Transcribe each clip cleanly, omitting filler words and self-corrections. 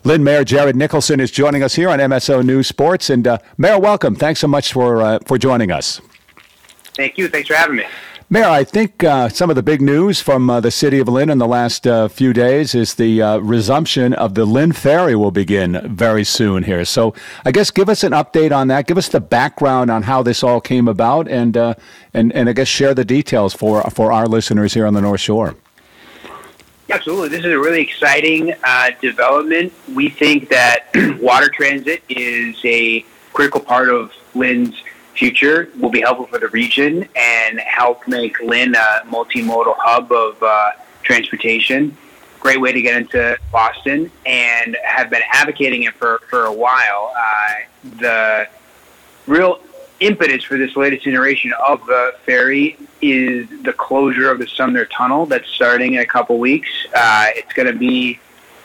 Lynn Mayor Jared Nicholson is joining us here on MSO News Sports. And Mayor, welcome. Thanks so much for joining us. Thank you. Thanks for having me. Mayor, I think some of the big news from the city of Lynn in the last few days is the resumption of the Lynn Ferry will begin very soon here. So I guess give us an update on that. Give us the background on how this all came about, and I guess share the details for our listeners here on the North Shore. Absolutely. This is a really exciting development. We think that water transit is a critical part of Lynn's future, will be helpful for the region and help make Lynn a multimodal hub of transportation. Great way to get into Boston, and have been advocating it for a while. The real impetus for this latest iteration of the ferry is the closure of the Sumner Tunnel that's starting in a couple weeks. It's going to be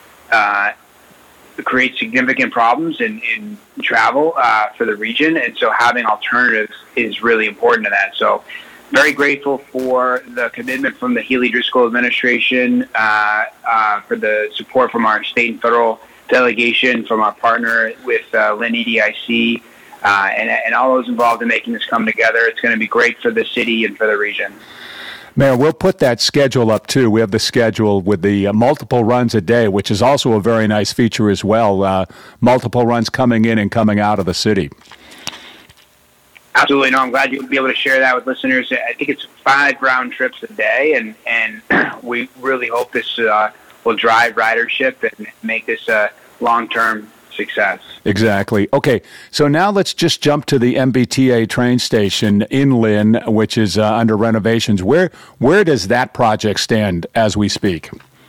create significant problems in travel for the region, and so having alternatives is really important to that. So very grateful for the commitment from the Healy Driscoll administration, for the support from our state and federal delegation, from our partner with Lynn EDIC, and all those involved in making this come together. It's going to be great for the city and for the region. Mayor, we'll put that schedule up, too. We have the schedule with the multiple runs a day, which is also a very nice feature as well. Multiple runs coming in and coming out of the city. Absolutely. No, I'm glad you'll be able to share that with listeners. I think it's 5 round trips a day, and we really hope this will drive ridership and make this a long-term success. Exactly. Okay, so now let's just jump to the MBTA train station in Lynn, which is under renovations. Where does that project stand as we speak?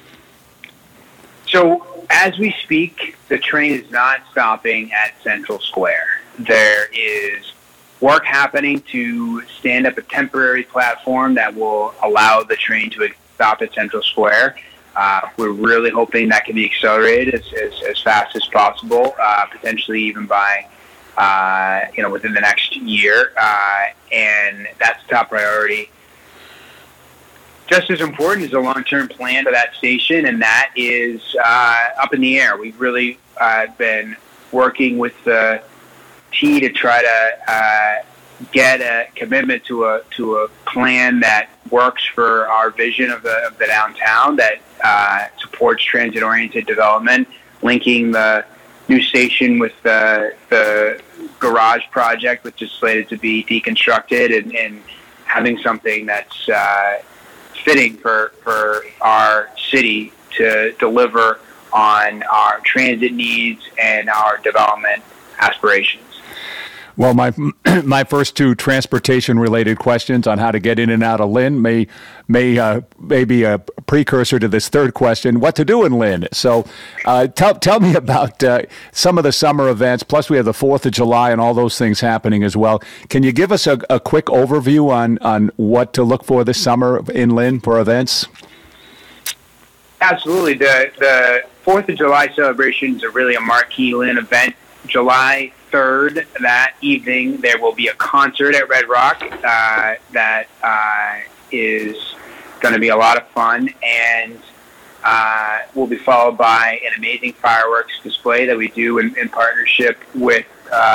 So as we speak, the train is not stopping at Central Square. There is work happening to stand up a temporary platform that will allow the train to stop at Central Square. We're really hoping that can be accelerated as fast as possible, potentially even by, within the next year. And that's top priority. Just as important is a long-term plan for that station, and that is up in the air. We've really been working with the T to try to get a commitment to a plan that works for our vision of the downtown, that supports transit-oriented development, linking the new station with the garage project, which is slated to be deconstructed, and having something that's fitting for our city to deliver on our transit needs and our development aspirations. Well, my first 2 transportation-related questions on how to get in and out of Lynn may be a precursor to this third question: what to do in Lynn? So, tell me about some of the summer events. Plus, we have the 4th of July and all those things happening as well. Can you give us a quick overview on what to look for this summer in Lynn for events? Absolutely. The 4th of July celebrations are really a marquee Lynn event. July 3rd, that evening, there will be a concert at Red Rock that is going to be a lot of fun, and will be followed by an amazing fireworks display that we do in partnership with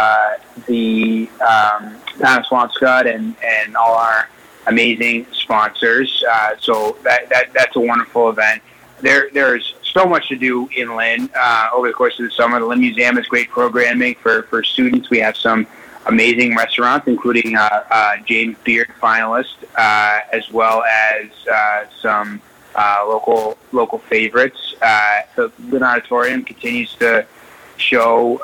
the town of Swampscott and all our amazing sponsors. So that's a wonderful event. There's so much to do in Lynn over the course of the summer. The Lynn Museum has great programming for students. We have some amazing restaurants, including James Beard finalist, as well as some local favorites. The Lynn Auditorium continues to show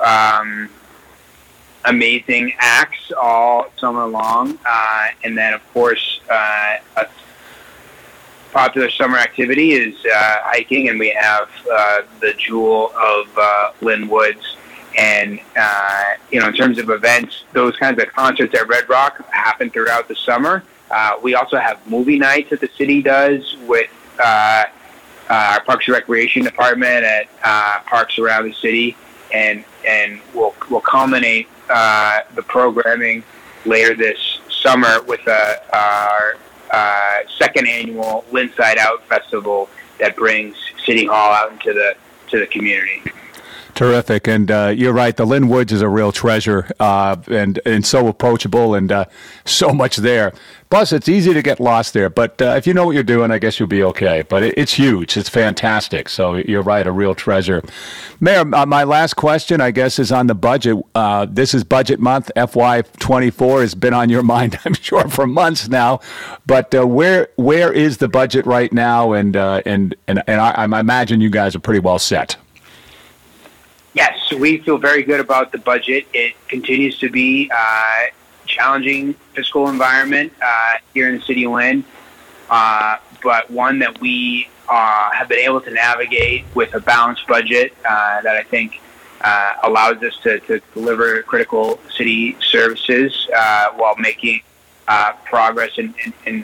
amazing acts all summer long, and then of course a popular summer activity is hiking, and we have the jewel of Lynn Woods. And in terms of events, those kinds of concerts at Red Rock happen throughout the summer. We also have movie nights that the city does with our Parks and Recreation Department at parks around the city, and we'll culminate the programming later this summer with our second annual Lynn Side Out Festival that brings City Hall out into the community. Terrific, and you're right. The Lynn Woods is a real treasure, and so approachable, and so much there. Plus, it's easy to get lost there. But if you know what you're doing, I guess you'll be okay. But it's huge. It's fantastic. So you're right, a real treasure. Mayor, my last question, I guess, is on the budget. This is budget month. FY24 has been on your mind, I'm sure, for months now. But where is the budget right now? And I imagine you guys are pretty well set. Yes, we feel very good about the budget. It continues to be a challenging fiscal environment here in the city of Lynn, but one that we have been able to navigate with a balanced budget that I think allows us to deliver critical city services while making progress in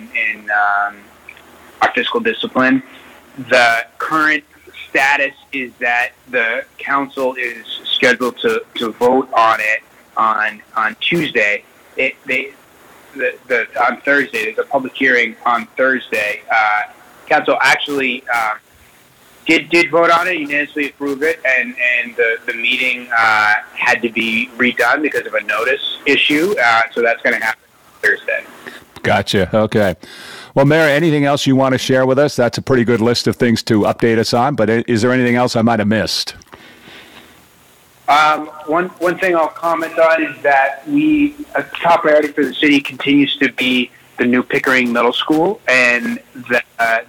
our fiscal discipline. The current status is that the council is scheduled to vote on it on Tuesday. On Thursday, there's a public hearing on Thursday. Council actually did vote on it, unanimously approved it, and the meeting had to be redone because of a notice issue. So that's going to happen on Thursday. Gotcha. Okay. Well, Mayor, anything else you want to share with us? That's a pretty good list of things to update us on, but is there anything else I might have missed? One thing I'll comment on is that a top priority for the city continues to be the new Pickering Middle School, and the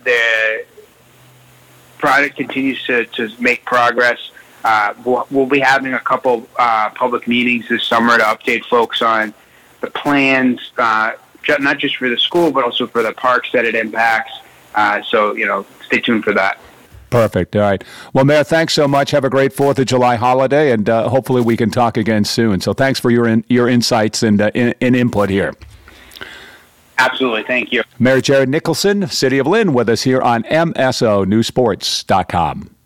project continues to make progress. We'll be having a couple public meetings this summer to update folks on the plans, not just for the school, but also for the parks that it impacts. So, stay tuned for that. Perfect. All right. Well, Mayor, thanks so much. Have a great 4th of July holiday, and hopefully we can talk again soon. So thanks for your insights and input here. Absolutely. Thank you. Mayor Jared Nicholson, City of Lynn, with us here on MSONewsports.com.